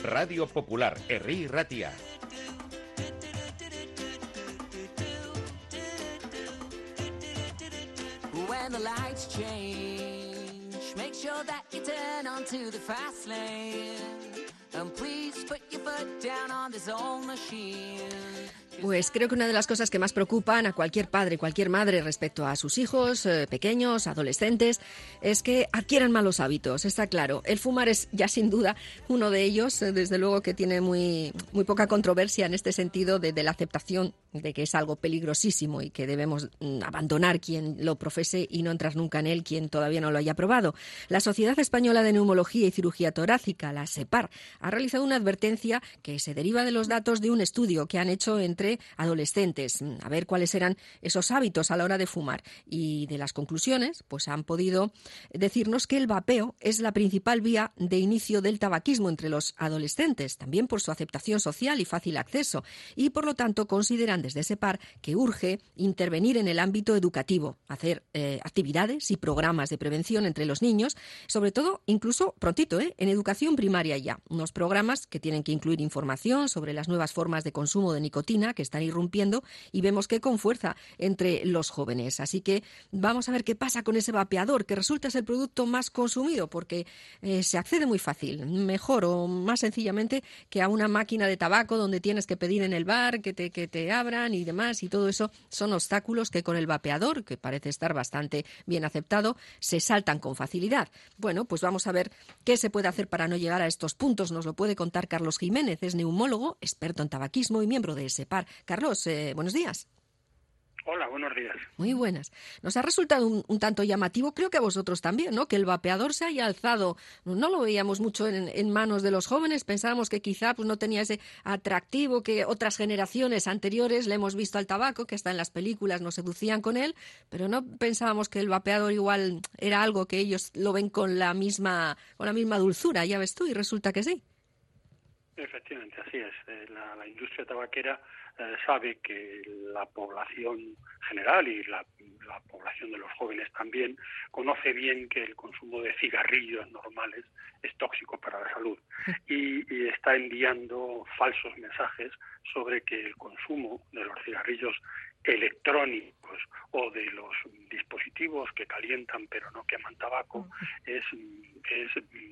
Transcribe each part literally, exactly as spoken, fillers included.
Radio Popular, Herri Ratia. When the lights change, make sure that you turn onto the fast lane. And please put your foot down on this old machine. Pues creo que una de las cosas que más preocupan a cualquier padre, cualquier madre respecto a sus hijos eh, pequeños, adolescentes, es que adquieran malos hábitos. Está claro, el fumar es ya sin duda uno de ellos, eh, desde luego que tiene muy, muy poca controversia en este sentido de, de la aceptación de que es algo peligrosísimo y que debemos mm, abandonar quien lo profese y no entrar nunca en él quien todavía no lo haya probado. La Sociedad Española de Neumología y Cirugía Torácica, la SEPAR, ha realizado una advertencia que se deriva de los datos de un estudio que han hecho entre adolescentes, a ver cuáles eran esos hábitos a la hora de fumar. Y de las conclusiones, pues han podido decirnos que el vapeo es la principal vía de inicio del tabaquismo entre los adolescentes, también por su aceptación social y fácil acceso. Y por lo tanto consideran desde SEPAR que urge intervenir en el ámbito educativo, hacer eh, actividades y programas de prevención entre los niños, sobre todo incluso prontito, ¿eh? en educación primaria ya. Unos programas que tienen que incluir información sobre las nuevas formas de consumo de nicotina que están irrumpiendo y vemos que con fuerza entre los jóvenes. Así que vamos a ver qué pasa con ese vapeador, que resulta ser el producto más consumido porque eh, se accede muy fácil, mejor o más sencillamente que a una máquina de tabaco donde tienes que pedir en el bar que te, que te abran y demás, y todo eso son obstáculos que con el vapeador, que parece estar bastante bien aceptado, se saltan con facilidad. Bueno, pues vamos a ver qué se puede hacer para no llegar a estos puntos. Nos lo puede contar Carlos Jiménez, es neumólogo, experto en tabaquismo y miembro de SEPAR. Carlos, eh, buenos días. Hola, buenos días. Muy buenas. Nos ha resultado un, un tanto llamativo, creo que a vosotros también, ¿no? Que el vapeador se haya alzado. No lo veíamos mucho en, en manos de los jóvenes. Pensábamos que quizá pues, no tenía ese atractivo que otras generaciones anteriores le hemos visto al tabaco, que hasta en las películas nos seducían con él, pero no pensábamos que el vapeador igual era algo que ellos lo ven con la misma, con la misma dulzura, ya ves tú, y resulta que sí. Efectivamente, así es. La, la industria tabaquera eh, sabe que la población general y la, la población de los jóvenes también conoce bien que el consumo de cigarrillos normales es tóxico para la salud y, y está enviando falsos mensajes sobre que el consumo de los cigarrillos electrónicos o de los dispositivos que calientan pero no queman tabaco es, es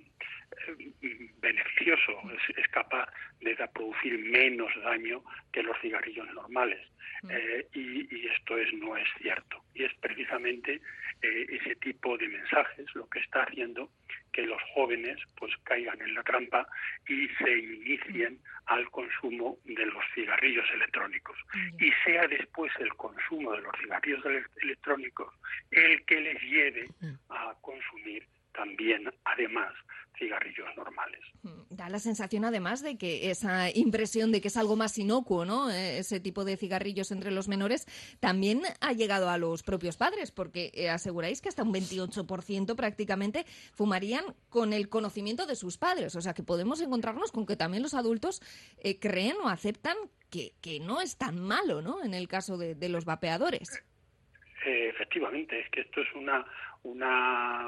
beneficioso, es, es capaz de producir menos daño que los cigarrillos normales. Eh, y, y esto es no es cierto. Y es precisamente eh, ese tipo de mensajes lo que está haciendo que los jóvenes pues caigan en la trampa y se inicien al consumo de los cigarrillos electrónicos. Y sea después el consumo de los cigarrillos electrónicos el que les lleve a consumir también, además, cigarrillos normales. Da la sensación, además, de que esa impresión de que es algo más inocuo, ¿no? Ese tipo de cigarrillos entre los menores, también ha llegado a los propios padres, porque eh, aseguráis que hasta un veintiocho por ciento prácticamente fumarían con el conocimiento de sus padres. O sea, que podemos encontrarnos con que también los adultos eh, creen o aceptan que, que no es tan malo, ¿no? En el caso de, de los vapeadores. Eh, efectivamente, es que esto es una... una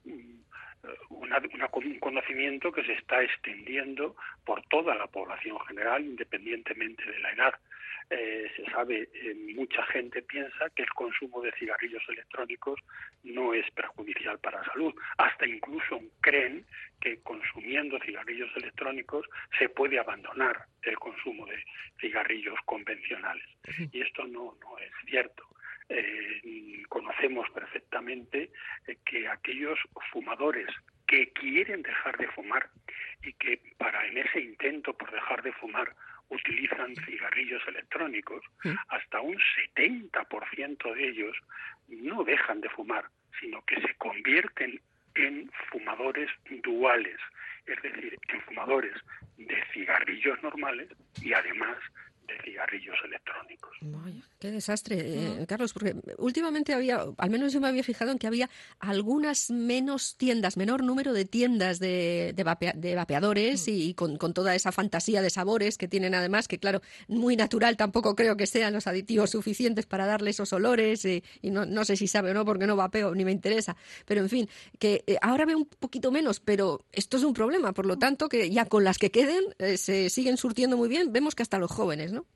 Una, una, un conocimiento que se está extendiendo por toda la población general, independientemente de la edad. Eh, se sabe, eh, mucha gente piensa que el consumo de cigarrillos electrónicos no es perjudicial para la salud. Hasta incluso creen que consumiendo cigarrillos electrónicos se puede abandonar el consumo de cigarrillos convencionales. Y esto no, no es cierto. Eh, conocemos perfectamente eh, que aquellos fumadores que quieren dejar de fumar y que para en ese intento por dejar de fumar utilizan cigarrillos electrónicos, hasta un setenta por ciento de ellos no dejan de fumar, sino que se convierten en fumadores duales, es decir, en fumadores de cigarrillos normales y además de cigarrillos electrónicos. Vaya, qué desastre, eh, Carlos, porque últimamente había, al menos yo me había fijado en que había algunas menos tiendas, menor número de tiendas de, de, vapea, de vapeadores mm. y, y con, con toda esa fantasía de sabores que tienen además, que claro, muy natural tampoco creo que sean los aditivos suficientes para darle esos olores y, y no, no sé si sabe o no porque no vapeo ni me interesa, pero en fin, que eh, ahora veo un poquito menos, pero esto es un problema, por lo tanto que ya con las que queden eh, se siguen surtiendo muy bien, vemos que hasta los jóvenes, ¿no?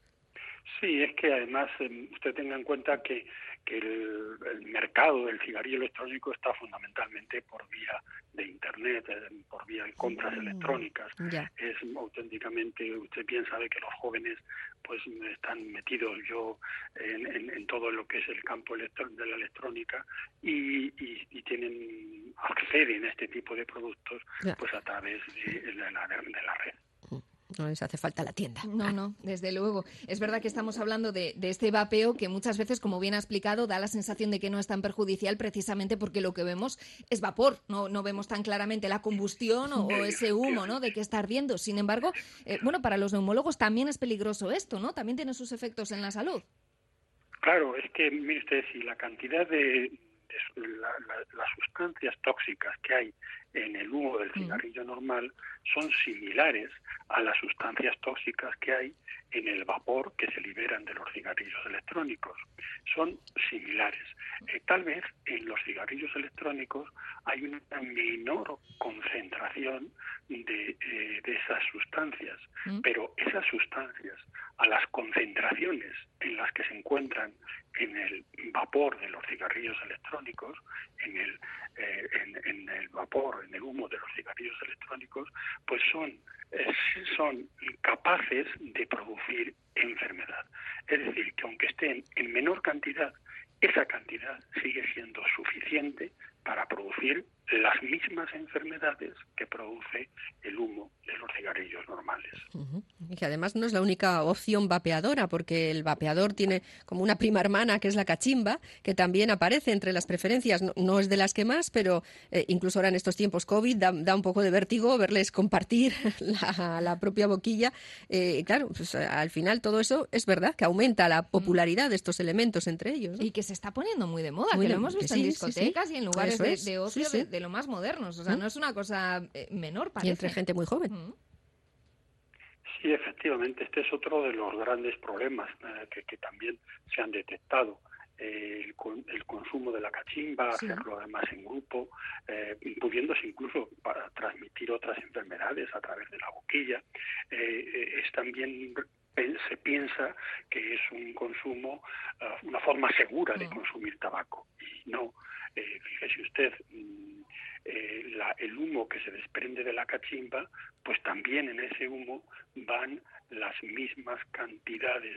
Sí, es que además eh, usted tenga en cuenta que, que el, el mercado del cigarrillo electrónico está fundamentalmente por vía de Internet, eh, por vía de compras mm, electrónicas. Yeah. Es auténticamente, usted bien sabe que los jóvenes pues están metidos yo en, en, en todo lo que es el campo electro- de la electrónica y, y, y tienen acceden a este tipo de productos yeah. pues a través de, de, la, de la red. No les hace falta la tienda. No, no, desde luego. Es verdad que estamos hablando de, de este vapeo que muchas veces, como bien ha explicado, da la sensación de que no es tan perjudicial precisamente porque lo que vemos es vapor. No, no vemos tan claramente la combustión o, o ese humo, ¿no?, de que está ardiendo. Sin embargo, eh, bueno, para los neumólogos también es peligroso esto, ¿no? También tiene sus efectos en la salud. Claro, es que, mire usted, si la cantidad de... La, la, las sustancias tóxicas que hay en el humo del cigarrillo normal son similares a las sustancias tóxicas que hay en el vapor que se liberan de los cigarrillos electrónicos. Son similares. Eh, tal vez en los cigarrillos electrónicos hay una menor concentración de, eh, de esas sustancias, ¿Mm? pero esas sustancias, a las concentraciones en las que se encuentran en el vapor de los cigarrillos electrónicos, en el, eh, en, en el vapor, en el humo de los cigarrillos electrónicos, pues son, eh, son capaces de producir enfermedad. Es decir, que aunque estén en menor cantidad, esa cantidad sigue siendo suficiente para producir las mismas enfermedades que produce el humo de los cigarrillos normales. Uh-huh. Y que además no es la única opción vapeadora, porque el vapeador tiene como una prima hermana que es la cachimba, que también aparece entre las preferencias. No, no es de las que más, pero eh, incluso ahora en estos tiempos COVID da, da un poco de vértigo verles compartir la, la propia boquilla. Eh, claro, pues al final todo eso es verdad, que aumenta la popularidad de estos elementos entre ellos, ¿no? Y que se está poniendo muy de moda, muy que de, lo hemos visto sí, en discotecas sí, sí. y en lugares de, de ocio sí, sí. De, de lo más modernos. O sea, ¿Mm? no es una cosa eh, menor, parece. Y entre gente muy joven. ¿Mm? Sí, efectivamente, este es otro de los grandes problemas eh, que, que también se han detectado. Eh, el, el consumo de la cachimba, sí. hacerlo además en grupo, eh, pudiéndose incluso para transmitir otras enfermedades a través de la boquilla, eh, es también... se piensa que es un consumo, uh, una forma segura de consumir tabaco. Y no, eh, fíjese usted, mm, eh, la, el humo que se desprende de la cachimba, pues también en ese humo van las mismas cantidades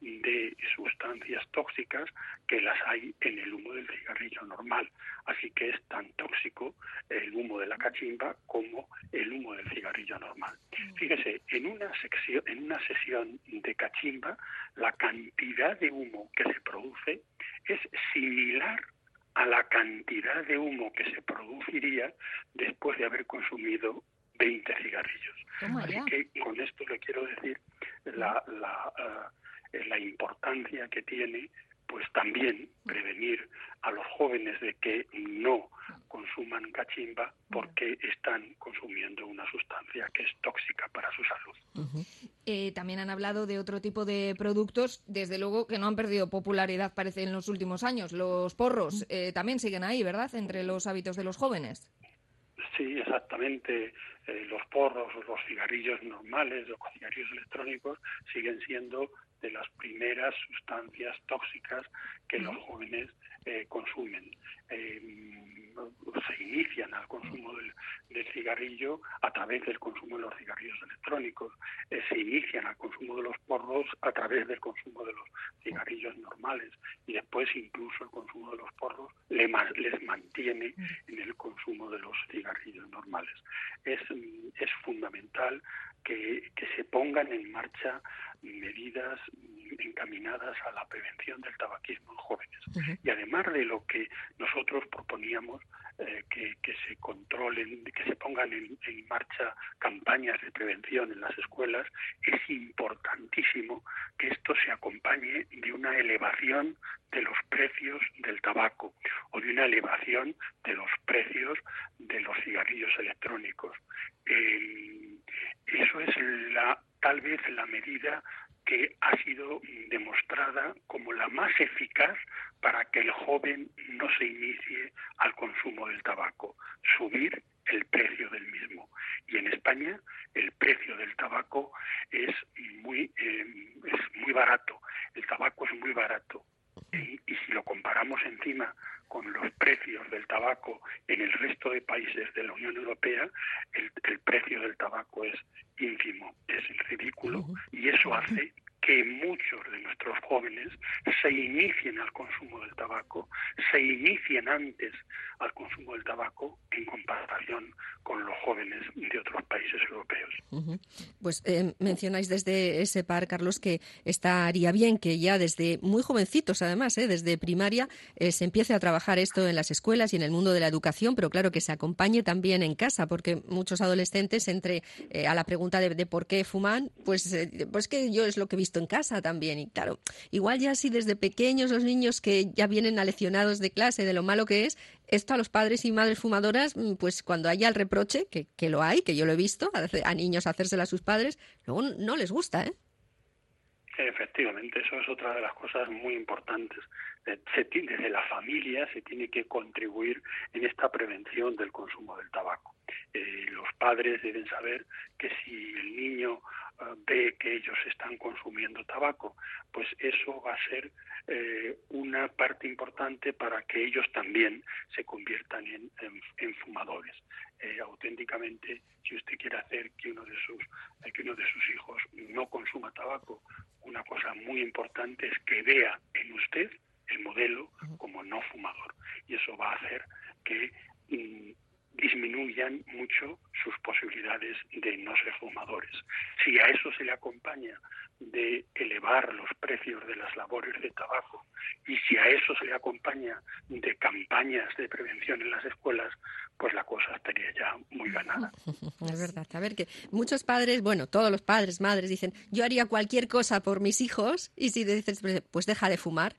de sustancias tóxicas que las hay en el humo del cigarrillo normal. Así que es tan tóxico el humo de la cachimba como el humo del cigarrillo normal. Fíjese, en una sección, en una sesión de cachimba, la cantidad de humo que se produce es similar a la cantidad de humo que se produciría después de haber consumido veinte cigarrillos. Toma Así ya. que con esto le quiero decir la, la, uh, la importancia que tiene pues también prevenir a los jóvenes de que no consuman cachimba porque están consumiendo una sustancia que es tóxica para su salud. Uh-huh. Eh, también han hablado de otro tipo de productos, desde luego que no han perdido popularidad, parece, en los últimos años. Los porros eh, también siguen ahí, ¿verdad?, entre los hábitos de los jóvenes. Sí, exactamente. Eh, los porros, los cigarrillos normales, los cigarrillos electrónicos siguen siendo de las primeras sustancias tóxicas que los jóvenes eh, consumen. Eh, se inician al consumo del, del cigarrillo a través del consumo de los cigarrillos electrónicos, eh, se inician al consumo de los porros a través del consumo de los cigarrillos normales y después incluso el consumo de los porros le, les mantiene en el consumo de los cigarrillos normales. Es, es fundamental que, que se pongan en marcha medidas encaminadas a la prevención del tabaquismo en jóvenes. Uh-huh. Y además de lo que nosotros proponíamos, eh, que, que se controlen, que se pongan en, en marcha campañas de prevención en las escuelas, es importantísimo que esto se acompañe de una elevación de los precios del tabaco o de una elevación de los precios de los cigarrillos electrónicos. Eh, eso es la tal vez la medida que ha sido demostrada como la más eficaz para que el joven no se inicie al consumo del tabaco, subir el precio del mismo. Y en España el precio del tabaco es muy, eh, es muy barato, el tabaco es muy barato. Y, y si lo comparamos encima con los precios del tabaco en el resto de países de la Unión Europea, el, el precio del tabaco es ínfimo, es ridículo, y eso hace que muchos de nuestros jóvenes se inicien al consumo del tabaco, se inicien antes al consumo del tabaco en comparación con los jóvenes de otros países europeos. Uh-huh. Pues eh, mencionáis desde ese par, Carlos, que estaría bien que ya desde muy jovencitos, además, eh, desde primaria, eh, se empiece a trabajar esto en las escuelas y en el mundo de la educación, pero claro, que se acompañe también en casa, porque muchos adolescentes, entre eh, a la pregunta de, de por qué fuman, pues, eh, pues que yo es lo que he visto en casa también. Y claro, igual ya si desde pequeños los niños que ya vienen aleccionados de clase de lo malo que es, esto a los padres y madres fumadoras, pues cuando haya el reproche, que, que lo hay, que yo lo he visto, a, a niños hacérselo a sus padres, luego no les gusta, ¿eh? Efectivamente, eso es otra de las cosas muy importantes. Se tiene, desde la familia se tiene que contribuir en esta prevención del consumo del tabaco. Eh, los padres deben saber que si el niño uh, ve que ellos están consumiendo tabaco, pues eso va a ser eh, una parte importante para que ellos también se conviertan en, en, en fumadores. Eh, auténticamente, si usted quiere hacer que uno de sus eh, que uno de sus hijos no consuma tabaco, una cosa muy importante es que vea en usted el modelo como no fumador, y eso va a hacer que mm, disminuyan mucho sus posibilidades de no ser fumadores. Si a eso se le acompaña de elevar los precios de las labores de tabaco, y si a eso se le acompaña de campañas de prevención en las escuelas, pues la cosa estaría ya muy ganada. Es verdad. A ver, que muchos padres, bueno, todos los padres, madres, dicen, yo haría cualquier cosa por mis hijos, y si dices, pues deja de fumar,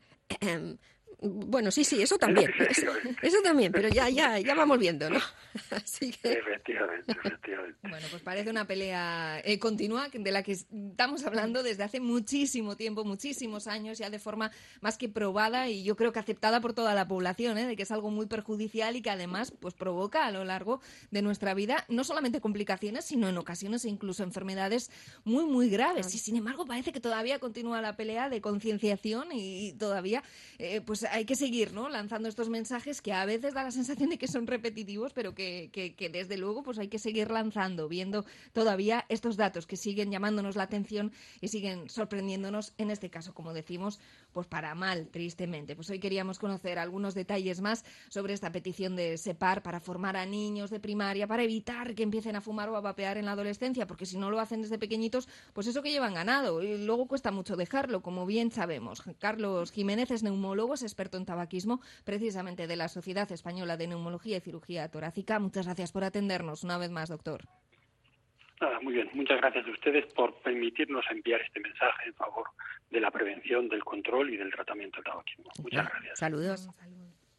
bueno, sí, sí, eso también, eso, eso también, pero ya, ya, ya vamos viendo, ¿no? Así que... Efectivamente, efectivamente. Bueno, pues parece una pelea eh, continua de la que estamos hablando desde hace muchísimo tiempo, muchísimos años, ya de forma más que probada y yo creo que aceptada por toda la población, ¿eh? De que es algo muy perjudicial y que además pues provoca a lo largo de nuestra vida no solamente complicaciones, sino en ocasiones incluso enfermedades muy, muy graves. Y sin embargo parece que todavía continúa la pelea de concienciación y todavía eh, pues hay que seguir, ¿no?, lanzando estos mensajes que a veces da la sensación de que son repetitivos, pero que, que, que desde luego pues hay que seguir lanzando, viendo todavía estos datos que siguen llamándonos la atención y siguen sorprendiéndonos, en este caso, como decimos, pues para mal, tristemente. Pues hoy queríamos conocer algunos detalles más sobre esta petición de SEPAR para formar a niños de primaria, para evitar que empiecen a fumar o a vapear en la adolescencia, porque si no lo hacen desde pequeñitos, pues eso que llevan ganado, y luego cuesta mucho dejarlo, como bien sabemos. Carlos Jiménez es neumólogo, es experto en tabaquismo, precisamente de la Sociedad Española de Neumología y Cirugía Torácica. Muchas gracias por atendernos una vez más, doctor. Nada, muy bien. Muchas gracias a ustedes por permitirnos enviar este mensaje en favor de la prevención, del control y del tratamiento del tabaquismo. Muchas gracias. Saludos. Saludos.